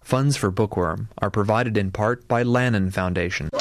Funds for Bookworm are provided in part by Lannan Foundation.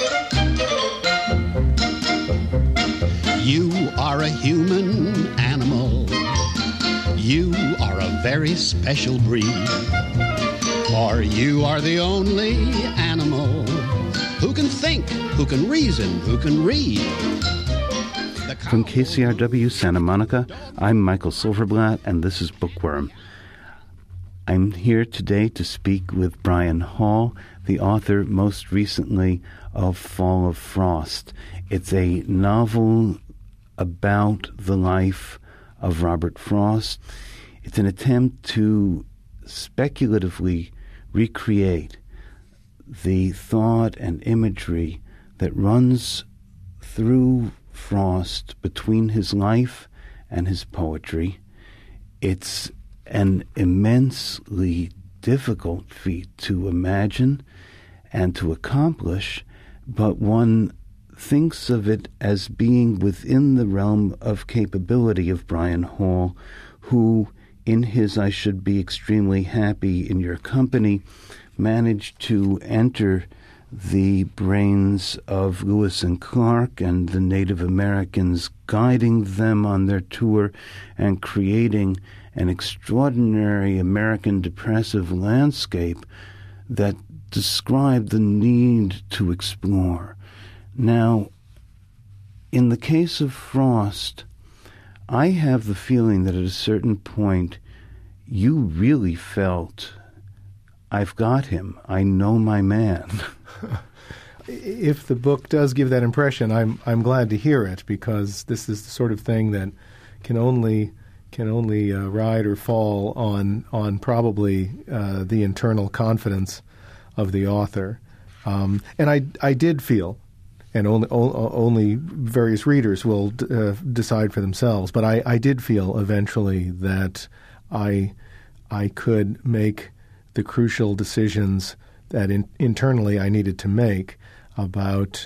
You are a human animal. You are a very special breed. For you are the only animal who can think, who can reason, who can read. From KCRW Santa Monica, I'm Michael Silverblatt, and this is Bookworm. I'm here today to speak with Brian Hall, the author most recently of Fall of Frost. It's a novel about the life of Robert Frost. It's an attempt to speculatively recreate the thought and imagery that runs through Frost between his life and his poetry. It's an immensely difficult feat to imagine and to accomplish, but one thinks of it as being within the realm of capability of Brian Hall, who, in his I Should Be Extremely Happy in Your Company, managed to enter the brains of Lewis and Clark and the Native Americans, guiding them on their tour and creating an extraordinary American depressive landscape that described the need to explore. Now, in the case of Frost, I have the feeling that at a certain point you really felt, I've got him, I know my man. If the book does give that impression, I'm glad to hear it, because this is the sort of thing that can only ride or fall on probably the internal confidence of the author. And I did feel, and only various readers will decide for themselves, but I did feel eventually that I could make the crucial decisions that internally I needed to make about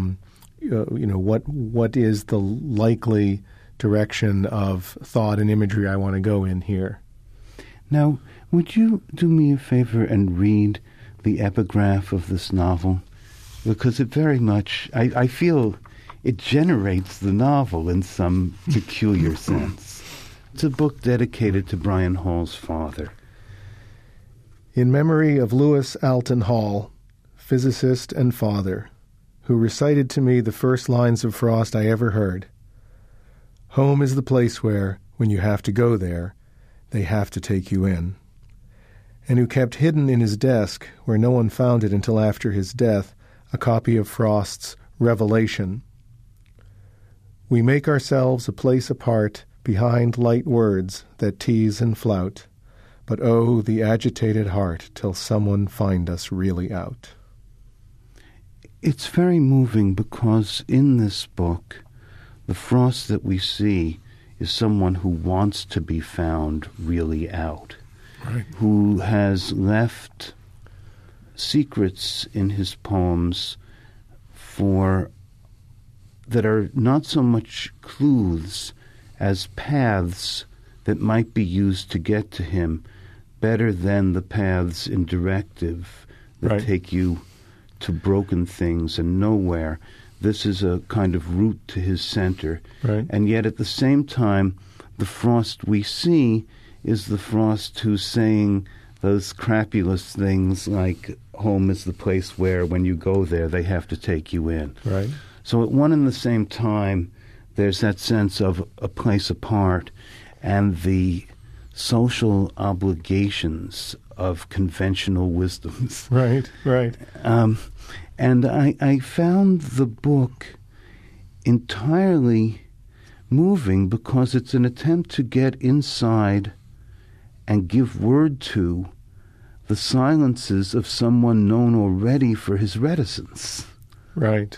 what is the likely direction of thought and imagery I want to go in here. Now, would you do me a favor and read the epigraph of this novel? Because it very much, I feel it generates the novel in some peculiar sense. It's a book dedicated to Brian Hall's father. In memory of Lewis Alton Hall, physicist and father, who recited to me the first lines of Frost I ever heard. Home is the place where, when you have to go there, they have to take you in. And who kept hidden in his desk, where no one found it until after his death, a copy of Frost's Revelation. We make ourselves a place apart behind light words that tease and flout, but oh, the agitated heart till someone find us really out. It's very moving because in this book, the Frost that we see is someone who wants to be found really out, right, who has left secrets in his poems that are not so much clues as paths that might be used to get to him, better than the paths in directive that right. take you to broken things and nowhere. This is a kind of route to his center. Right. And yet at the same time, the Frost we see is the Frost who's saying those crapulous things like home is the place where when you go there, they have to take you in. Right. So at one and the same time, there's that sense of a place apart and the social obligations of conventional wisdoms. Right, right. And I found the book entirely moving because it's an attempt to get inside and give word to the silences of someone known already for his reticence. Right.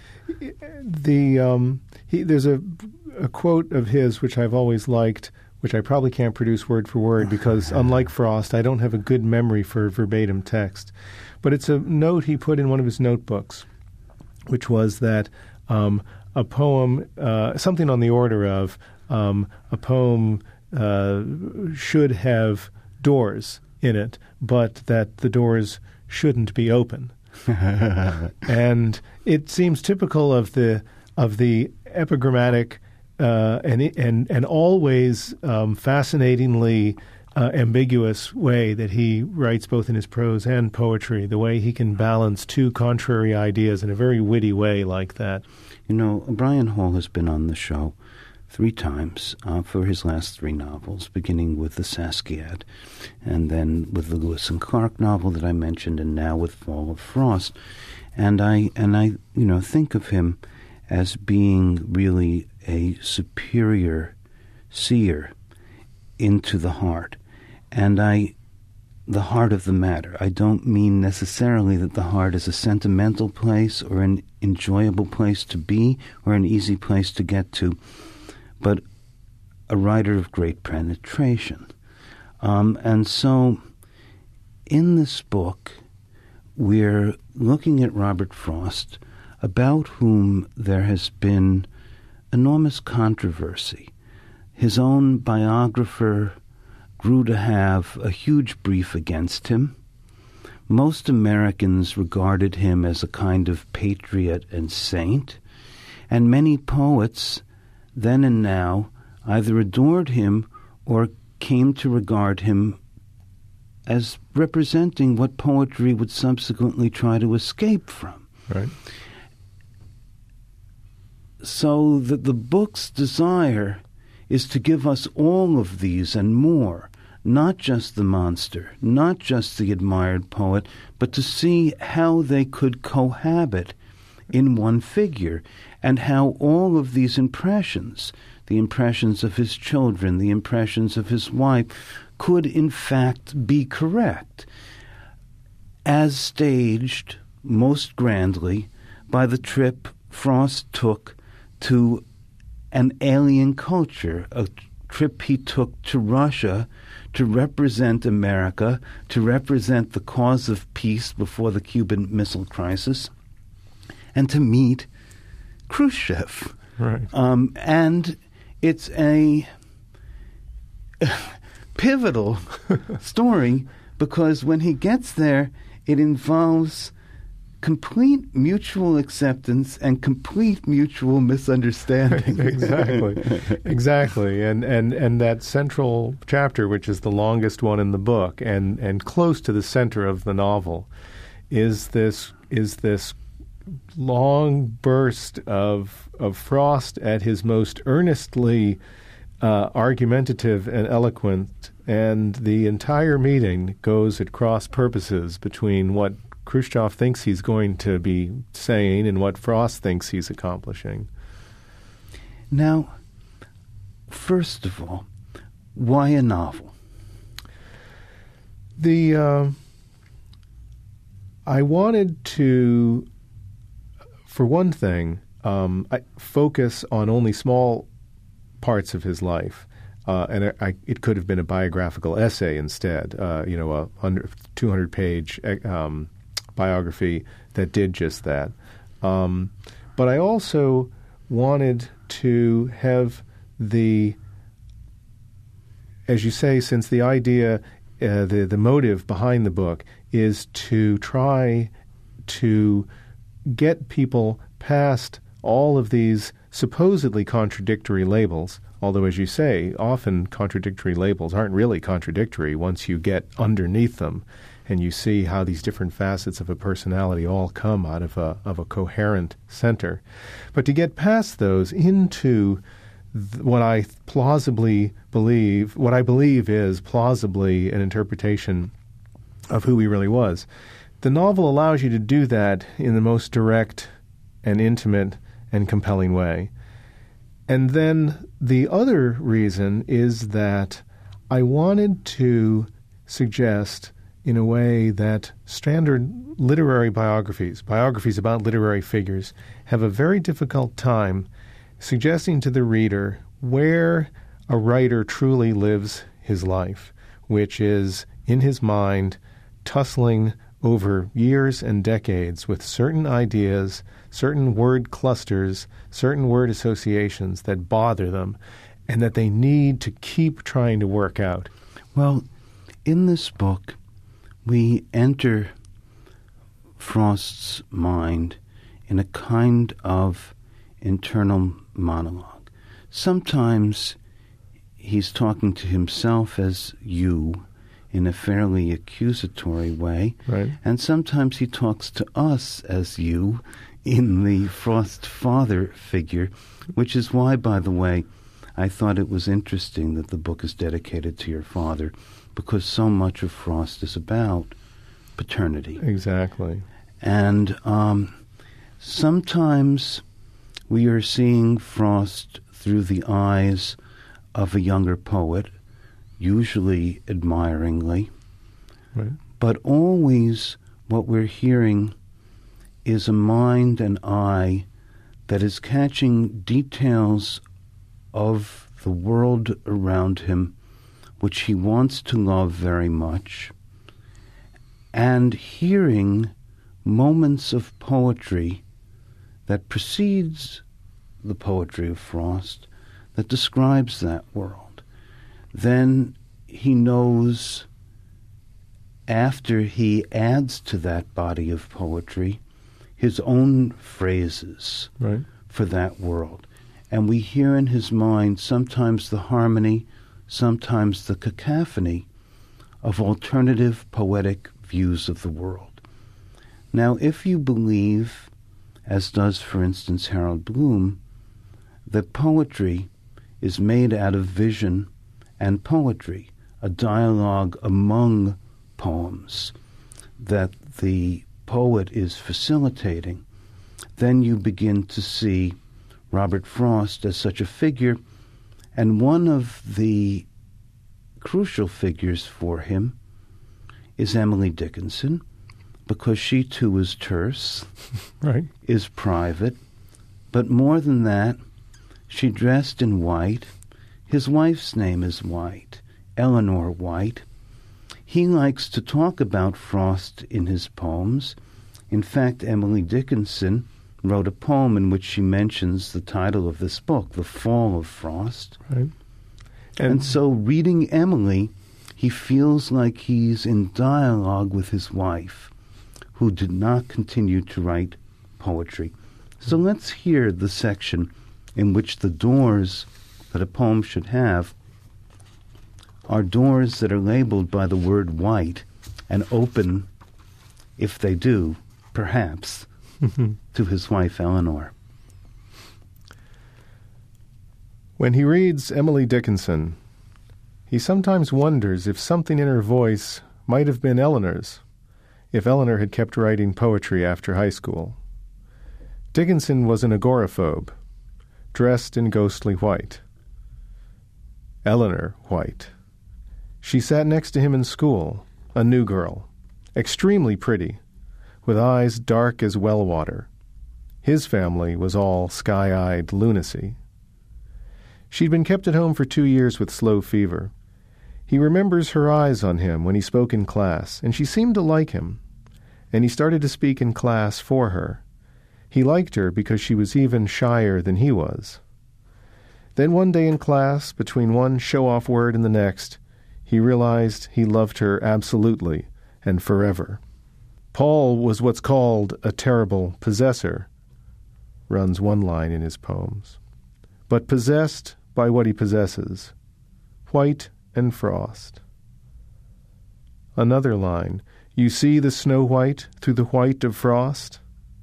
There's a quote of his which I've always liked, which I probably can't produce word for word because, unlike Frost, I don't have a good memory for verbatim text. But it's a note he put in one of his notebooks, which was that a poem, something on the order of a poem should have doors in it, but that the doors shouldn't be open. And it seems typical of the epigrammatic and always fascinatingly ambiguous way that he writes both in his prose and poetry, the way he can balance two contrary ideas in a very witty way like that. You know, Brian Hall has been on the show 3 times for his last 3 novels, beginning with the Saskiad, and then with the Lewis and Clark novel that I mentioned, and now with Fall of Frost. And I think of him as being really a superior seer into the heart. And the heart of the matter. I don't mean necessarily that the heart is a sentimental place or an enjoyable place to be or an easy place to get to, but a writer of great penetration. And so in this book, we're looking at Robert Frost, about whom there has been enormous controversy. His own biographer grew to have a huge brief against him. Most Americans regarded him as a kind of patriot and saint, and many poets, then and now, either adored him or came to regard him as representing what poetry would subsequently try to escape from. Right. So that the book's desire is to give us all of these and more, not just the monster, not just the admired poet, but to see how they could cohabit in one figure, and how all of these impressions, the impressions of his children, the impressions of his wife, could in fact be correct, as staged most grandly by the trip Frost took to an alien culture, a trip he took to Russia to represent America, to represent the cause of peace before the Cuban Missile Crisis, and to meet Khrushchev. Right. And it's a pivotal story because when he gets there, it involves complete mutual acceptance and complete mutual misunderstanding. Exactly. And that central chapter, which is the longest one in the book and close to the center of the novel, is this long burst of Frost at his most earnestly argumentative and eloquent, and the entire meeting goes at cross purposes between what Khrushchev thinks he's going to be saying and what Frost thinks he's accomplishing. Now, first of all, why a novel? I wanted to, for one thing, focus on only small parts of his life. And it could have been a biographical essay instead, a 200-page biography that did just that. But I also wanted to have as you say, since the idea, the motive behind the book is to try to get people past all of these supposedly contradictory labels, although, as you say, often contradictory labels aren't really contradictory once you get underneath them and you see how these different facets of a personality all come out of a coherent center. But to get past those into what I believe is plausibly an interpretation of who he really was, the novel allows you to do that in the most direct and intimate and compelling way. And then the other reason is that I wanted to suggest, in a way, that standard literary biographies about literary figures, have a very difficult time suggesting to the reader where a writer truly lives his life, which is, in his mind, tussling over years and decades with certain ideas, certain word clusters, certain word associations that bother them and that they need to keep trying to work out. Well, in this book, we enter Frost's mind in a kind of internal monologue. Sometimes he's talking to himself as you in a fairly accusatory way, Right. and sometimes he talks to us as you in the Frost father figure, which is why, by the way, I thought it was interesting that the book is dedicated to your father, because so much of Frost is about paternity. Exactly. And sometimes we are seeing Frost through the eyes of a younger poet, usually admiringly, Right. but always what we're hearing is a mind and eye that is catching details of the world around him, which he wants to love very much, and hearing moments of poetry that precedes the poetry of Frost that describes that world. Then he knows, after he adds to that body of poetry, his own phrases Right. for that world. And we hear in his mind sometimes the harmony, sometimes the cacophony of alternative poetic views of the world. Now, if you believe, as does, for instance, Harold Bloom, that poetry is made out of vision and poetry, a dialogue among poems that the poet is facilitating, then you begin to see Robert Frost as such a figure, and one of the crucial figures for him is Emily Dickinson, because she too is terse, Right. is private, but more than that, she dressed in white. His wife's name is White, Eleanor White. He likes to talk about Frost in his poems. In fact, Emily Dickinson wrote a poem in which she mentions the title of this book, The Fall of Frost. Right. And so reading Emily, he feels like he's in dialogue with his wife, who did not continue to write poetry. So let's hear the section in which the doors that a poem should have are doors that are labeled by the word white and open, if they do, perhaps, to his wife Eleanor. When he reads Emily Dickinson, he sometimes wonders if something in her voice might have been Eleanor's, if Eleanor had kept writing poetry after high school. Dickinson was an agoraphobe, dressed in ghostly white. Eleanor White. She sat next to him in school, a new girl, extremely pretty, with eyes dark as well water. His family was all sky-eyed lunacy. She'd been kept at home for 2 years with slow fever. He remembers her eyes on him when he spoke in class, and she seemed to like him, and he started to speak in class for her. He liked her because she was even shyer than he was. Then one day in class, between one show-off word and the next, he realized he loved her absolutely and forever. Paul was what's called a terrible possessor, runs one line in his poems, but possessed by what he possesses, White and Frost. Another line, you see the snow white through the white of frost?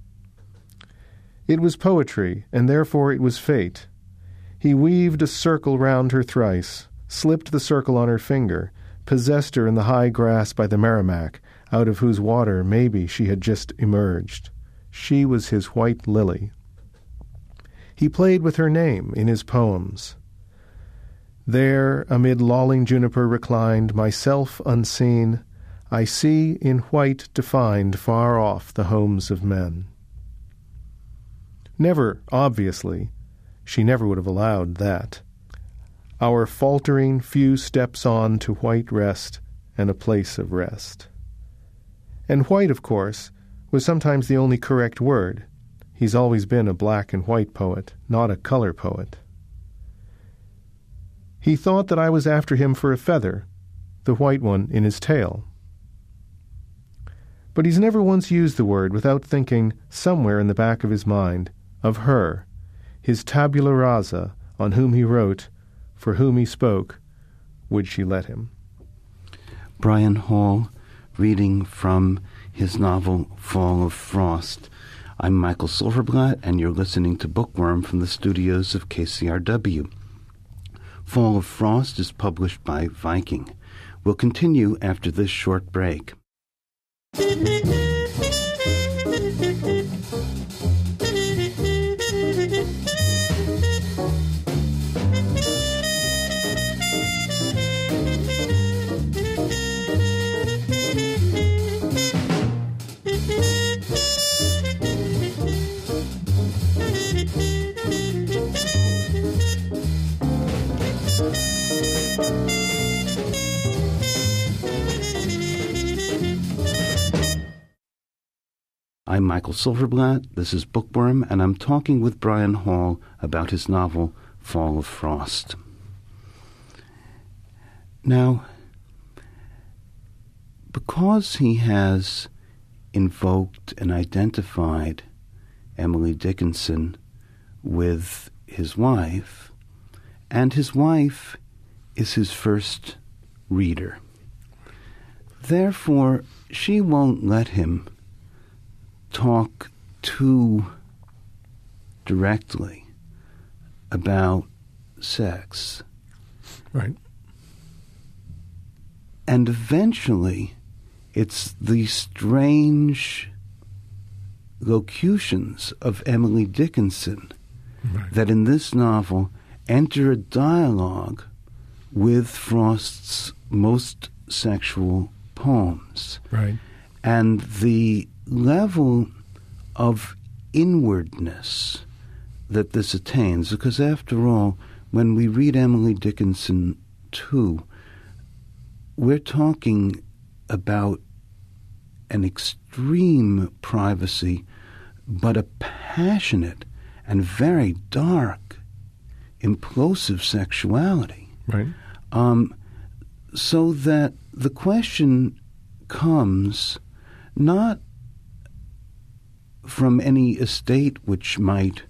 It was poetry, and therefore it was fate. He weaved a circle round her thrice, slipped the circle on her finger, possessed her in the high grass by the Merrimack, out of whose water maybe she had just emerged. She was his white lily. He played with her name in his poems. There, amid lolling juniper reclined, myself unseen, I see in white defined far off the homes of men. Never, obviously, she never would have allowed that. Our faltering few steps on to white rest and a place of rest. And white, of course, was sometimes the only correct word. He's always been a black and white poet, not a color poet. He thought that I was after him for a feather, the white one in his tail. But he's never once used the word without thinking, somewhere in the back of his mind, of her, his tabula rasa, on whom he wrote, for whom he spoke, would she let him? Brian Hall, reading from his novel Fall of Frost. I'm Michael Silverblatt, and you're listening to Bookworm from the studios of KCRW. Fall of Frost is published by Viking. We'll continue after this short break. I'm Michael Silverblatt, this is Bookworm, and I'm talking with Brian Hall about his novel, Fall of Frost. Now, because he has invoked and identified Emily Dickinson with his wife, and his wife is his first reader, therefore she won't let him talk too directly about sex. Right. And eventually, it's the strange locutions of Emily Dickinson that in this novel enter a dialogue with Frost's most sexual poems. Right. And the level of inwardness that this attains, because after all, when we read Emily Dickinson too, we're talking about an extreme privacy, but a passionate and very dark, implosive sexuality. Right. So that the question comes not from any estate which might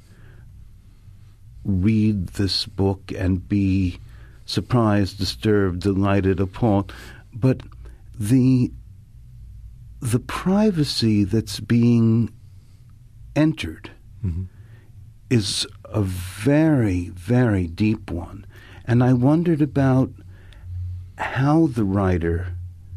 read this book and be surprised, disturbed, delighted, appalled, but the privacy that's being entered is a very, very deep one. And I wondered about how the writer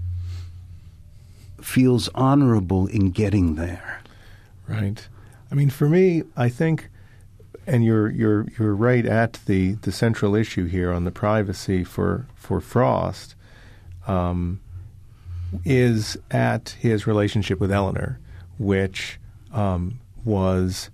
feels honorable in getting there. Right. I mean, for me, I think, and you're right at the central issue here on the privacy for Frost, is at his relationship with Eleanor, which was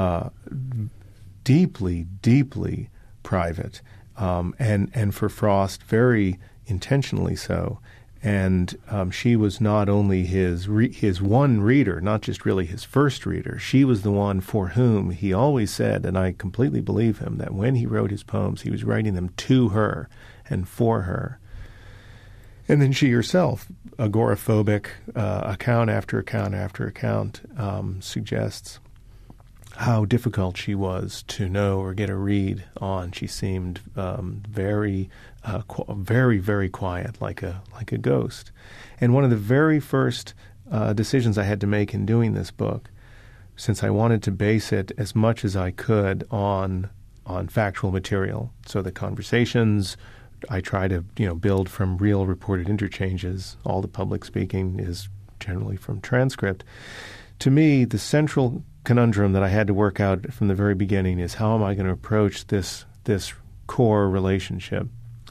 deeply, deeply private, and for Frost very intentionally so. And she was not only his one reader, not just really his first reader. She was the one for whom he always said, and I completely believe him, that when he wrote his poems, he was writing them to her and for her. And then she herself, agoraphobic, account after account after account, suggests how difficult she was to know or get a read on. She seemed very, very quiet, like a ghost. And one of the very first decisions I had to make in doing this book, since I wanted to base it as much as I could on factual material, so the conversations I try to build from real reported interchanges. All the public speaking is generally from transcript. To me, the central conundrum that I had to work out from the very beginning is how am I going to approach this core relationship?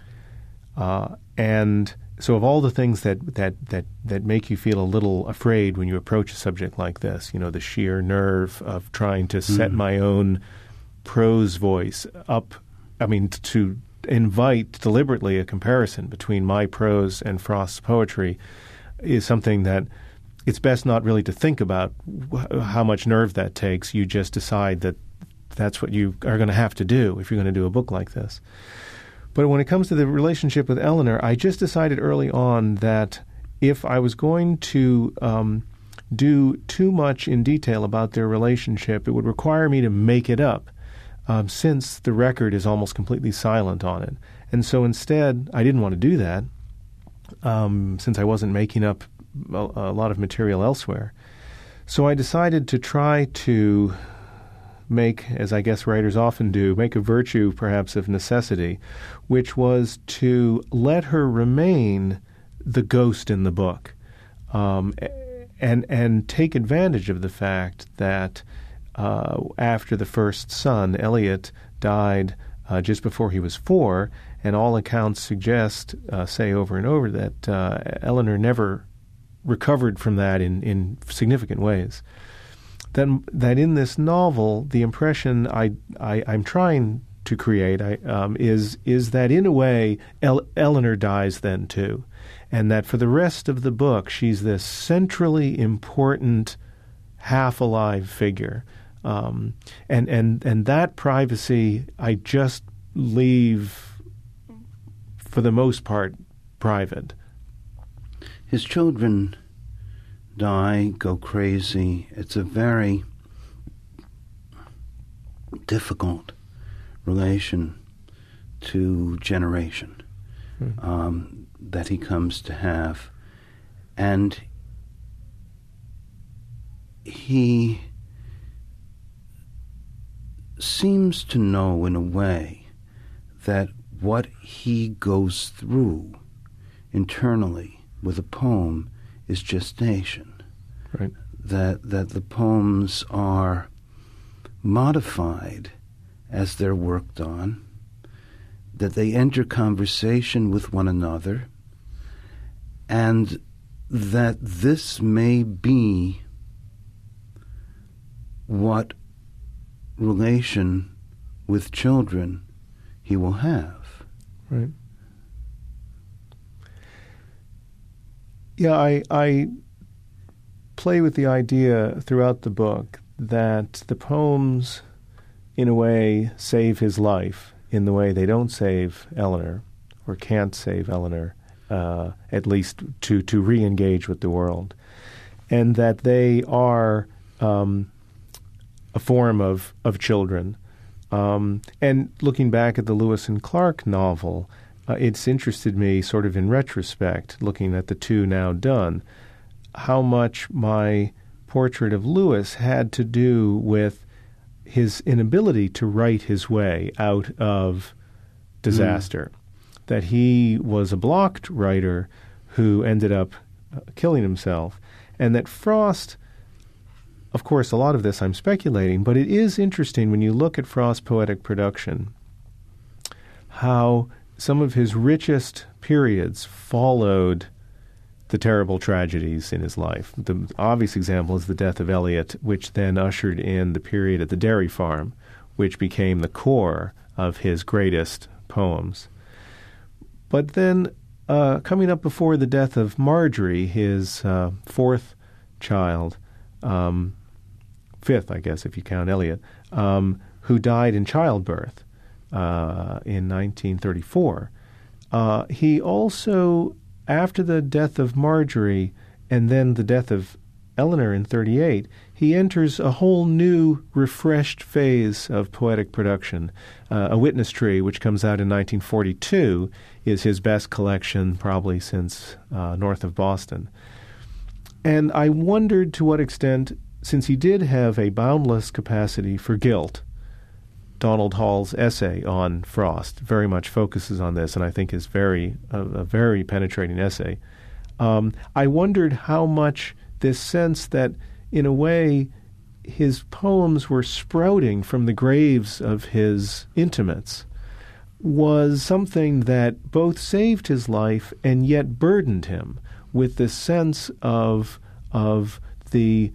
And so of all the things that make you feel a little afraid when you approach a subject like this, the sheer nerve of trying to set my own prose voice up, to invite deliberately a comparison between my prose and Frost's poetry is something that it's best not really to think about how much nerve that takes. You just decide that that's what you are going to have to do if you're going to do a book like this. But when it comes to the relationship with Eleanor, I just decided early on that if I was going to do too much in detail about their relationship. It would require me to make it up, since the record is almost completely silent on it. And so instead, I didn't want to do that, since I wasn't making up a lot of material elsewhere. So I decided to try to make, as I guess writers often do, make a virtue perhaps of necessity, which was to let her remain the ghost in the book, and take advantage of the fact that after the first son, Eliot, died just before he was 4, and all accounts suggest, say over and over, that Eleanor never recovered from that in significant ways. That in this novel, the impression I'm trying to create is that in a way Eleanor dies then too, and that for the rest of the book she's this centrally important half-alive figure, and that privacy I just leave for the most part private. His children die, go crazy. It's a very difficult relation to generation that he comes to have. And he seems to know in a way that what he goes through internally with a poem is gestation. Right. That the poems are modified as they're worked on, that they enter conversation with one another, and that this may be what relation with children he will have. Right. Yeah, I play with the idea throughout the book that the poems, in a way, save his life in the way they don't save Eleanor, or can't save Eleanor, at least to re-engage with the world, and that they are a form of children. And looking back at the Lewis and Clark novel, it's interested me sort of in retrospect, looking at the two now done, how much my portrait of Lewis had to do with his inability to write his way out of disaster. That he was a blocked writer who ended up killing himself. And that Frost, of course, a lot of this I'm speculating, but it is interesting when you look at Frost's poetic production, how some of his richest periods followed the terrible tragedies in his life. The obvious example is the death of Eliot, which then ushered in the period at the dairy farm, which became the core of his greatest poems. But then, coming up before the death of Marjorie, his fourth child, fifth, I guess, if you count Eliot, who died in childbirth in 1934. He also, after the death of Marjorie and then the death of Eleanor in 1938, he enters a whole new, refreshed phase of poetic production. A Witness Tree, which comes out in 1942, is his best collection probably since North of Boston. And I wondered to what extent, since he did have a boundless capacity for guilt, Donald Hall's essay on Frost very much focuses on this, and I think is a very penetrating essay. I wondered how much this sense that, in a way, his poems were sprouting from the graves of his intimates was something that both saved his life and yet burdened him with this sense of the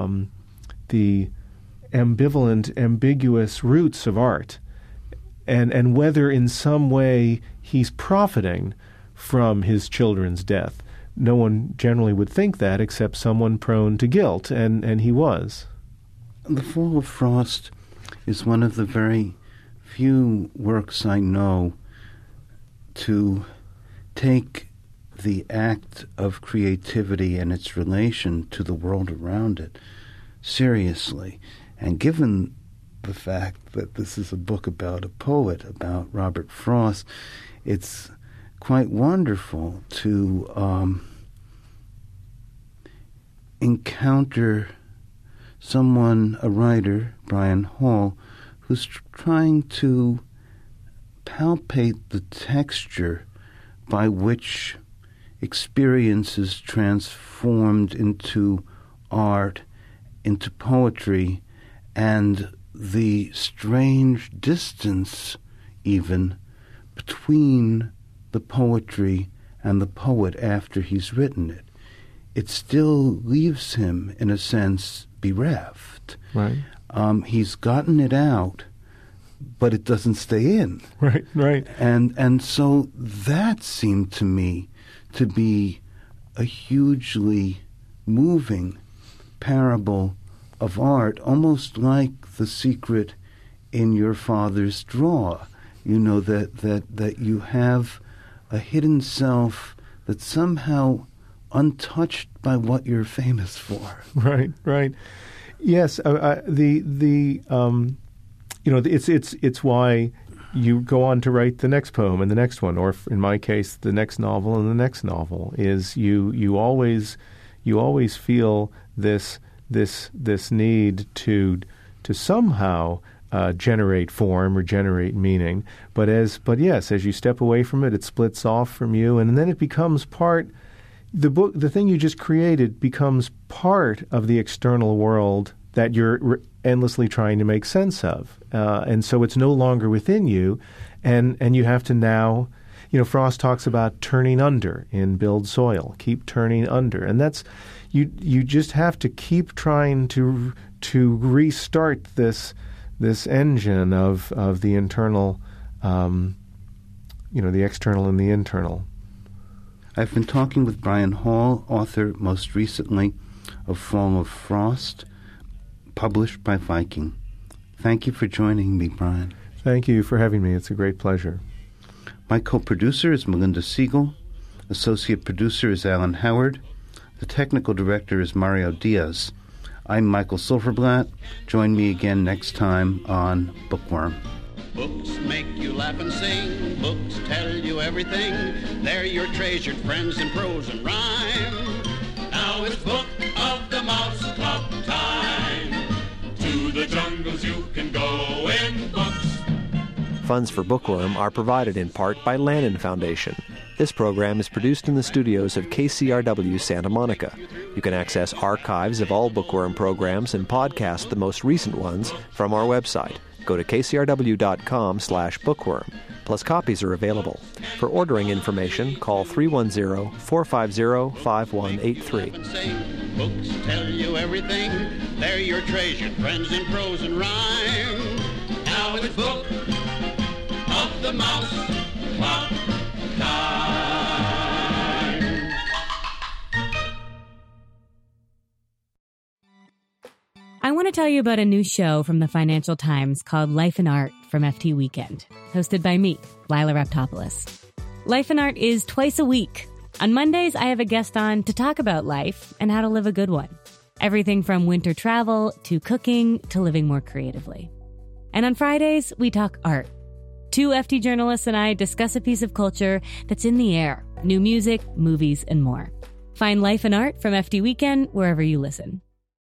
ambivalent, ambiguous roots of art, and whether in some way he's profiting from his children's death. No one generally would think that except someone prone to guilt, and he was. The Fall of Frost is one of the very few works I know to take the act of creativity and its relation to the world around it seriously. And given the fact that this is a book about a poet, about Robert Frost, it's quite wonderful to encounter someone, a writer, Brian Hall, who's trying to palpate the texture by which experience is transformed into art, into poetry, and the strange distance even between the poetry and the poet after he's written it. It still leaves him, in a sense, bereft. Right. He's gotten it out, but it doesn't stay in. Right. And so that seemed to me to be a hugely moving parable of art, almost like the secret in your father's drawer. You know, that you have a hidden self that's somehow untouched by what you're famous for. Right. Yes, it's why you go on to write the next poem and the next one, or in my case, the next novel and the next novel. Is you always feel this need to somehow generate form or generate meaning. But yes, as you step away from it, it splits off from you, and then it becomes part. The thing you just created becomes part of the external world that you're endlessly trying to make sense of. And so it's no longer within you, and you have to now, Frost talks about turning under in Build Soil, keep turning under. And that's, you just have to keep trying to restart this engine of the internal, the external and the internal. I've been talking with Brian Hall, author most recently of Fall of Frost, published by Viking. Thank you for joining me, Brian. Thank you for having me. It's a great pleasure. My co-producer is Melinda Siegel. Associate producer is Alan Howard. The technical director is Mario Diaz. I'm Michael Silverblatt. Join me again next time on Bookworm. Books make you laugh and sing. Books tell you everything. They're your treasured friends in prose and rhyme. Now it's Book of the Mouse Club time. To the jungles you can go in books. Funds for Bookworm are provided in part by Lannan Foundation. This program is produced in the studios of KCRW Santa Monica. You can access archives of all Bookworm programs and podcast the most recent ones from our website. Go to kcrw.com/bookworm. Plus, copies are available. For ordering information, call 310-450-5183. Books tell you everything. They're your treasured friends in prose and rhyme. Now it's Book of the Mouse Club time. I want to tell you about a new show from the Financial Times called Life and Art from FT Weekend, hosted by me, Lila Raptopoulos. Life and Art is twice a week. On Mondays, I have a guest on to talk about life and how to live a good one. Everything from winter travel to cooking to living more creatively. And on Fridays, we talk art. Two FT journalists and I discuss a piece of culture that's in the air, new music, movies, and more. Find Life and Art from FT Weekend wherever you listen.